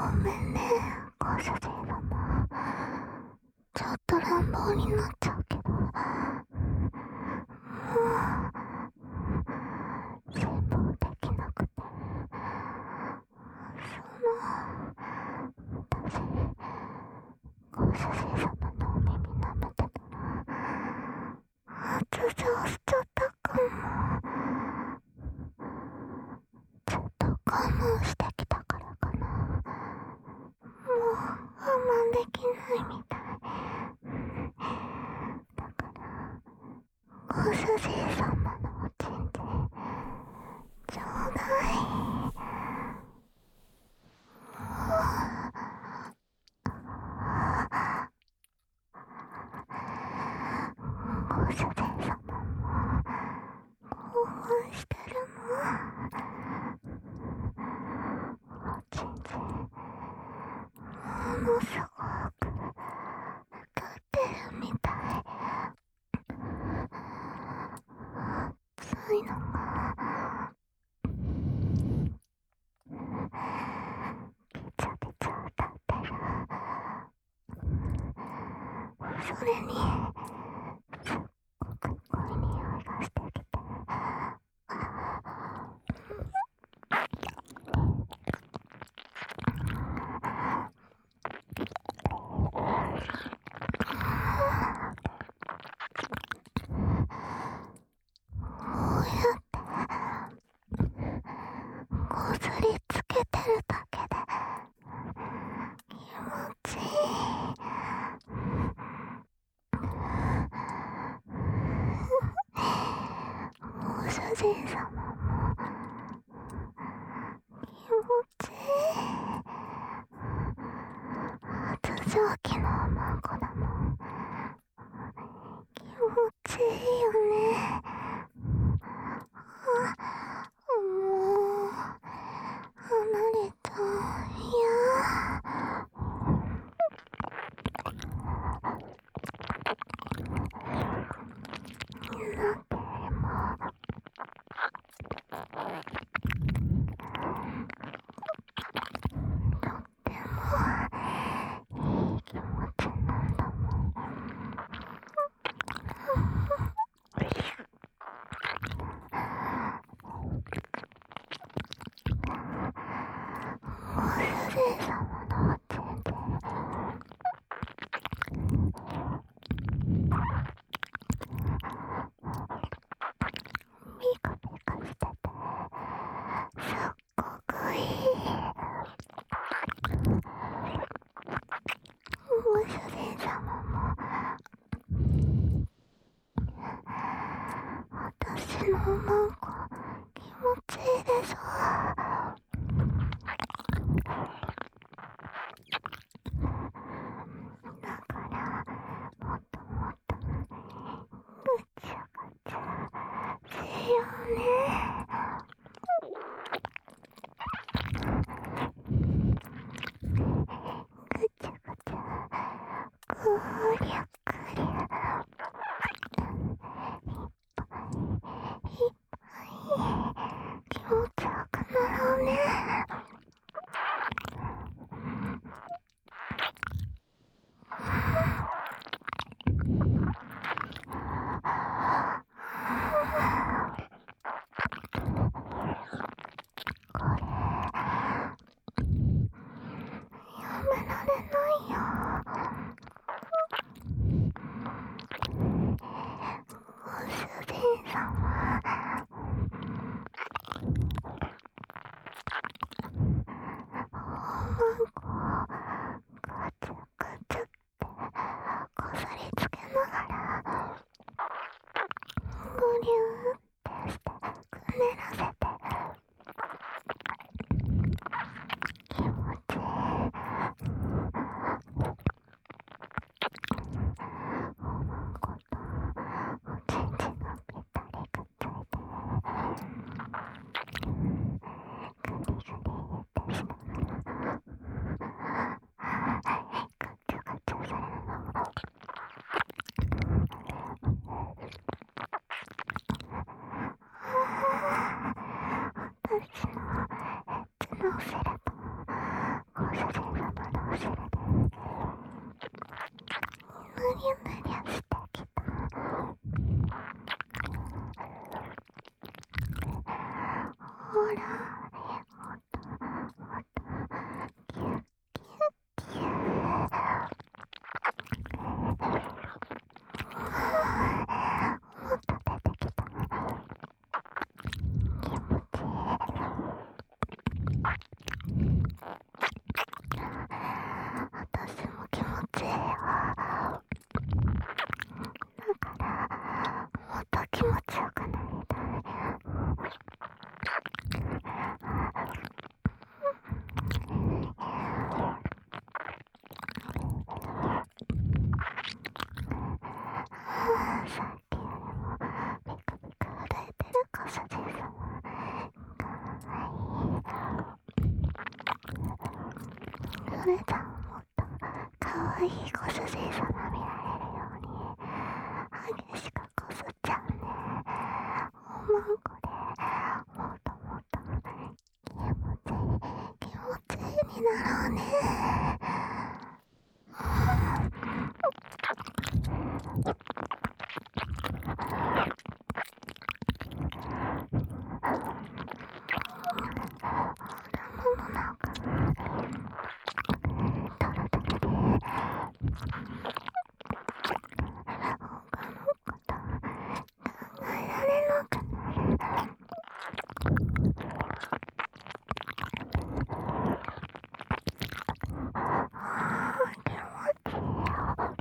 めんね、ご主人様。ちょっと乱暴になっちゃうけど、もう辛抱できなくて、私、ご主人様のお耳舐めてたら、発情しちゃったかも。ずっと我慢してきたからかな。もう我慢できないみたい。だからご主人様のおちんちんちょうだい。ご主人様も興奮してるの。おちんちんものすごく光ってるみたい。熱いのがビチャビチャ当たってる。それにすっごく濃い匂いがしてきて、こうやってこすりつけてるだけで気持ちいい。ご主人様も気持ちいい。発情期のおまんこだもん。気持ちいいよね。もう離れたいや。だって今とってもいい気持ちなんだもん。ご主人様のおちんちんピカピカしててすっごくいい。ご主人様も私のおまんこ気持ちいいでしょ。だからもっともっとぐちゃぐちゃしようね。ぐちゃぐちゃぐりゃぐりゃいっぱい気持ちよくなろうね。これやめられないよ。ご主人様、おまんこぐちゃぐちゃってこすりつけながらぐりゅーってしてくねらせて気持ちいい。おまんことおちんちんがぴったりくっついてグリグリってしながらガチャガチャされるの。私のエッチなお尻とご主人らもっともっとキュッキュッキュッもっと出てきた。気持ちいい。私も気持ちいいわ。だからもっと気持ちよくなりたい。さっきよりもピクピク震えてるご主人様かわいい。それじゃあもっとかわいいご主人様見られるように激しくこすっちゃうね。おまんこでもっともっと気持ちいい気持ちいいになろうね。もうなんかトロトロで他のこと考えられなくなる。気持ちいいよ。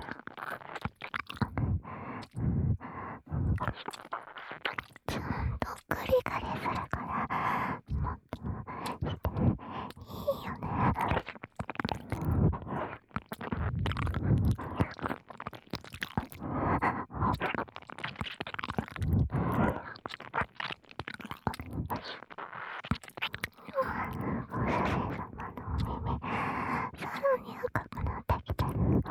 ちゃんとグリグリするからもっとしていいよね。ご主人様のお耳さらに赤くなってきてる。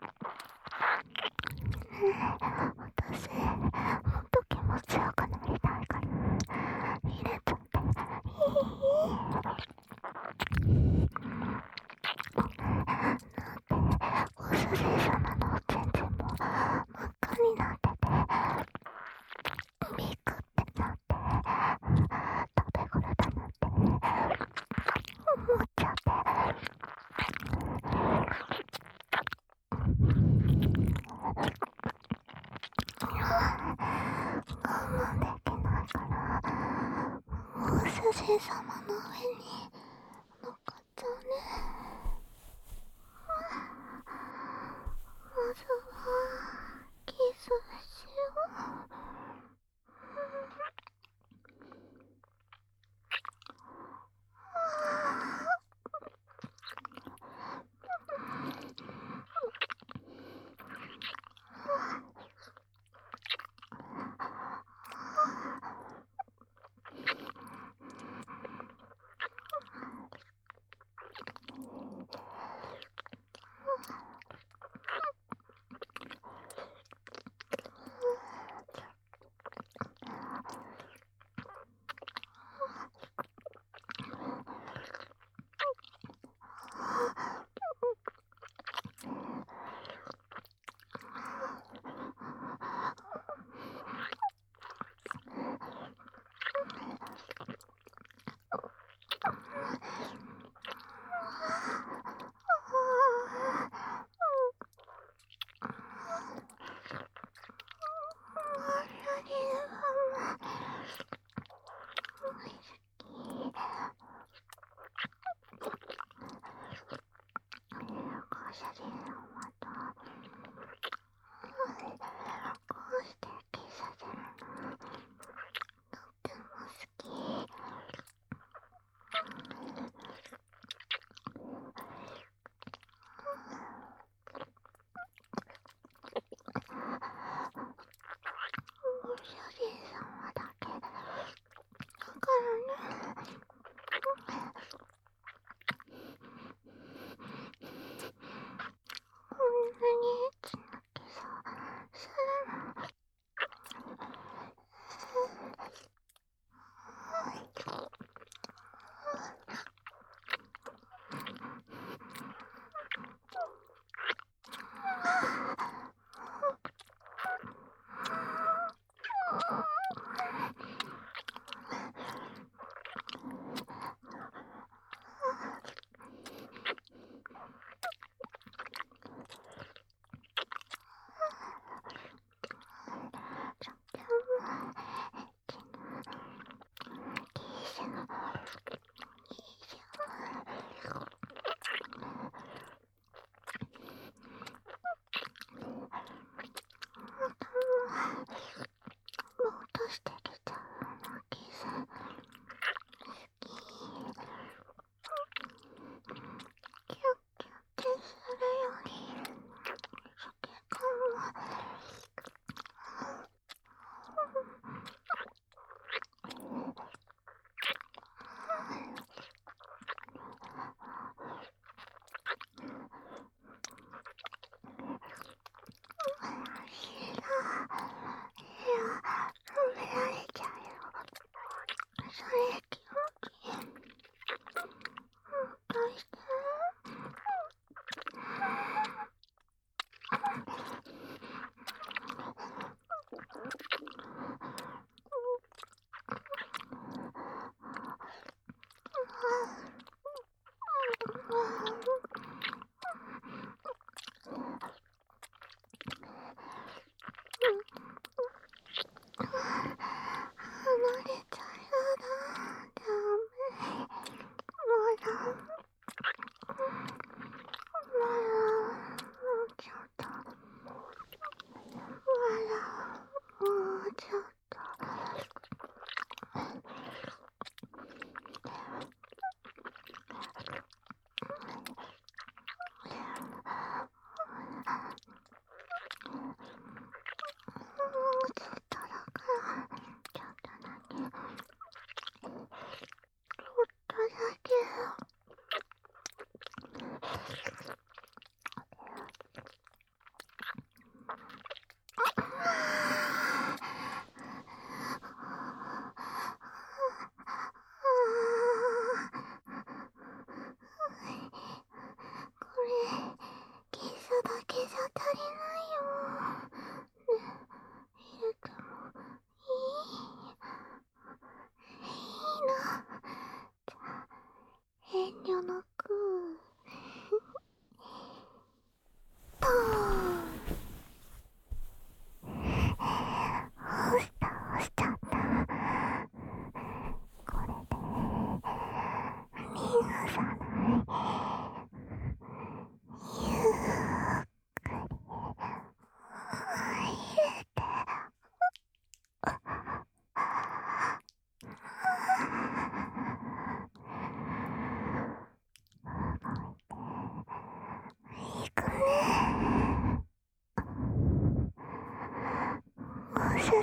私もっと気持ちよくなりたいから入れちゃっていい？だってご主人様のおちんちんも真っ赤になっててビクってなって食べ頃だなって思っちゃって。我慢できないからご主人様の上に乗っかっちゃうね。まずはキスしよう。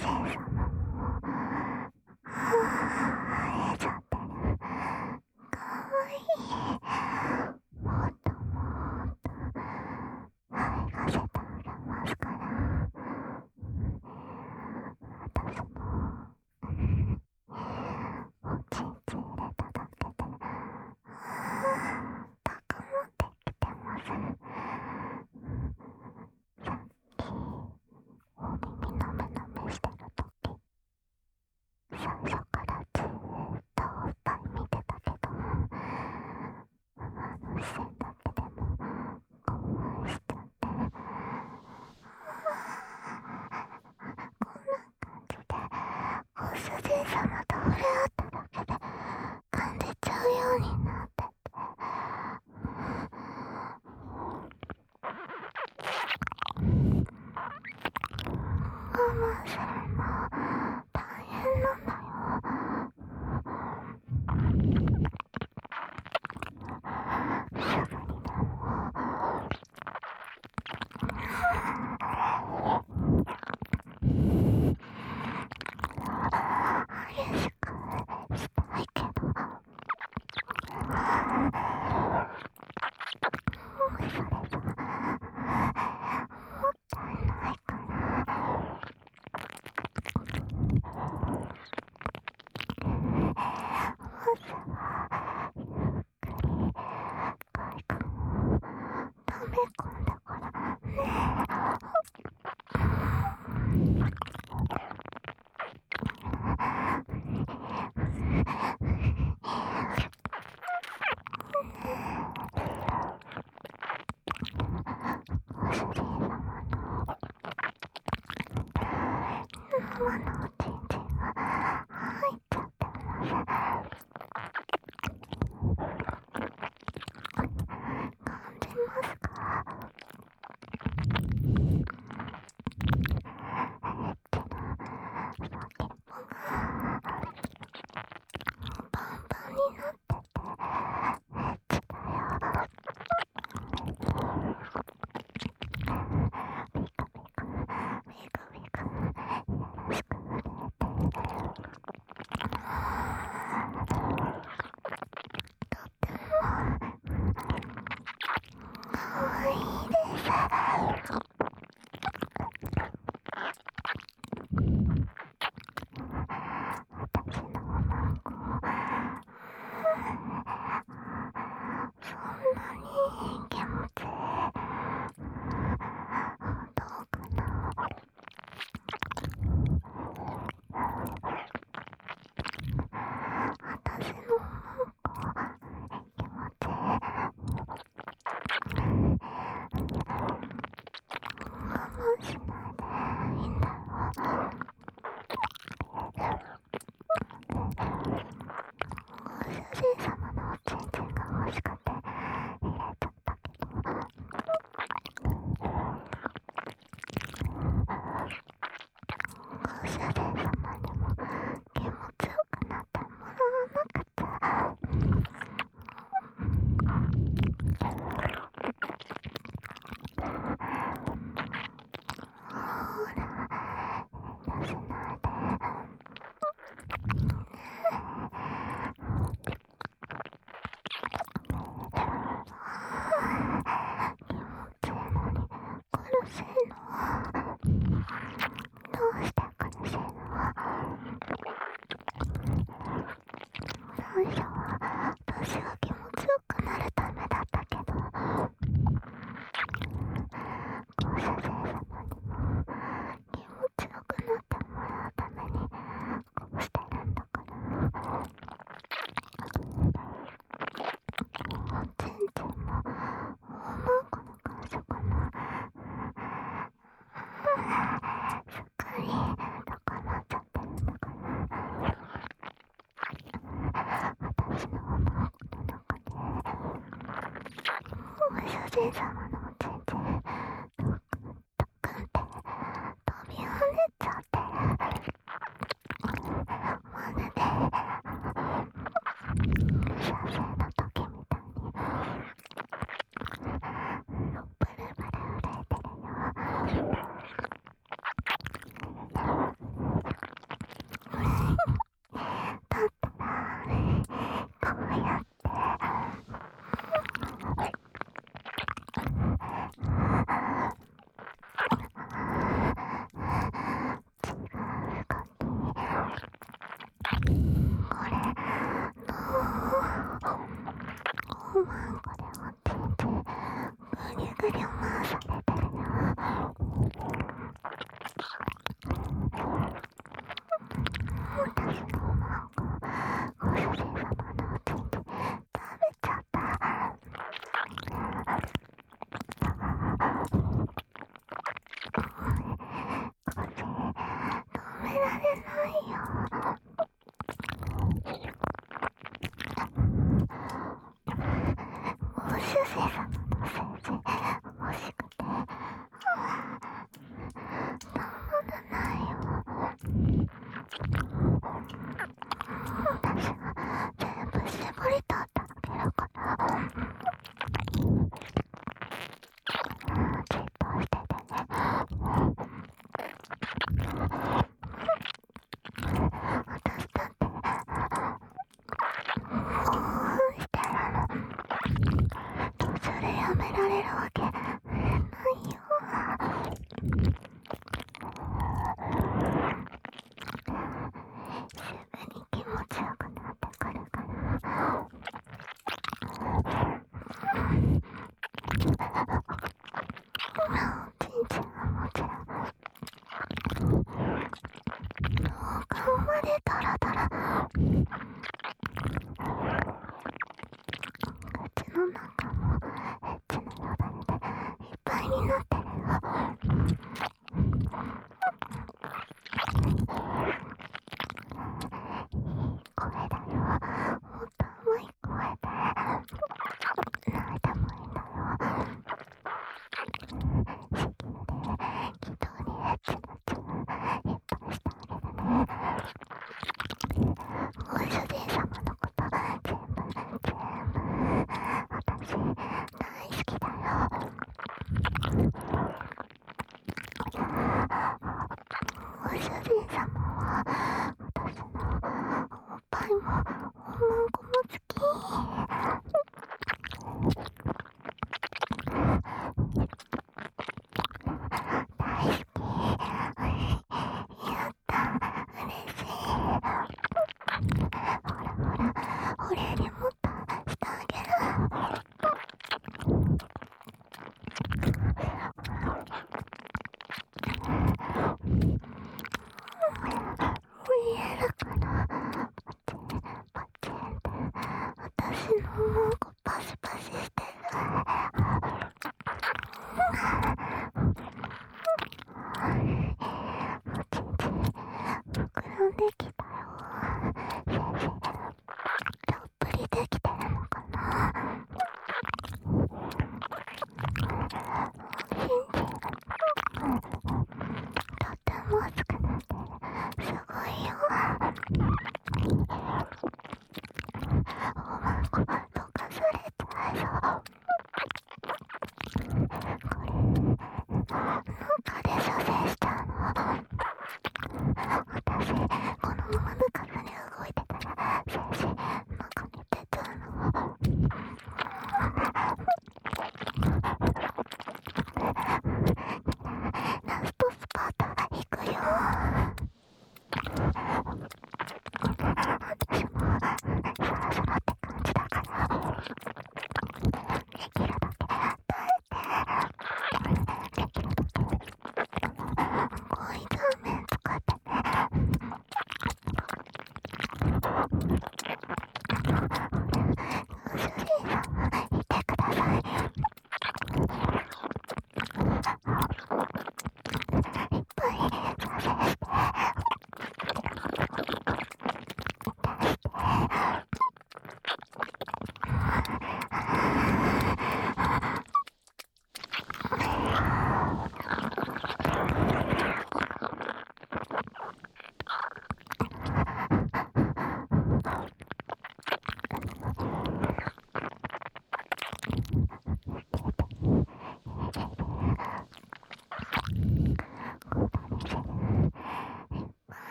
様も生えちゃってる。かわいい。もっともっと生かせてあげますから。私もおちんちん入れただけで高まってきてます。さっきお耳なめなめしてるとき、最初からずーっとおっぱい見てたけど、視線だけでも興奮しちゃって、こんな感じでご主人様と触れ合っただけで感じちゃうようになってて、我慢するの大変なんだよ。すぐにでも激しくしたいけど、それじゃもったいないから、まずはゆっくりカイ君を溜め込んでからね。ご主人様の生のおちんちんが入っちゃってます。感じますか？エッチな先っぽがパンパンになっててエッチだよ。ピクピクピクピクよろしく触れて、とってもかわいいです。私のおまんこ、そんなに気持ちいい。どうかな。私のおまんこ気持ちいい。我慢しないでいいんだよ。ご主人様のおちんちんが欲しくて入れちゃったけど、ご主人様にも気持ちよくなってもらわなくちゃ。ほら、遠慮しないで。気持ちいいのに苦しいの？どうして苦しいの？最初は私が気持ちよくなるためだったけど、ご主人様にも気持ちよくなってもらうためにこうしてるんだから。おちんちんもおまんこの感触もすっかり高まっちゃってるんだから、私のおまんこの中でご主人様のおちんちんドックンって飛び跳ねちゃってる。まるで射精の時みたいにブルブル震えてるよ。 まんこでおちんちんぐりゅぐりゅ回されてるよ。私のおまんこご主人様のおちんちん食べちゃった。これ止められないよ。ご主人様の精子欲しくてたまらないよ。私が全部絞り取ってあげるから、じっとしててね。私だってしてるの。途中でやめられるわけないよ。すぐに気持ちよくなってくるから。おちんちんはもちろんお顔までドラドラ。口の中もエッチなよだれでいっぱいになってるよ。声だよ。もっと甘い声で泣いてもいいんだよ。しきりで気道にエッチなチューいっぱいしてあげるね。ご主人様のこと全部私大好きだよ。ご主人様は私のおっぱいもおまんこも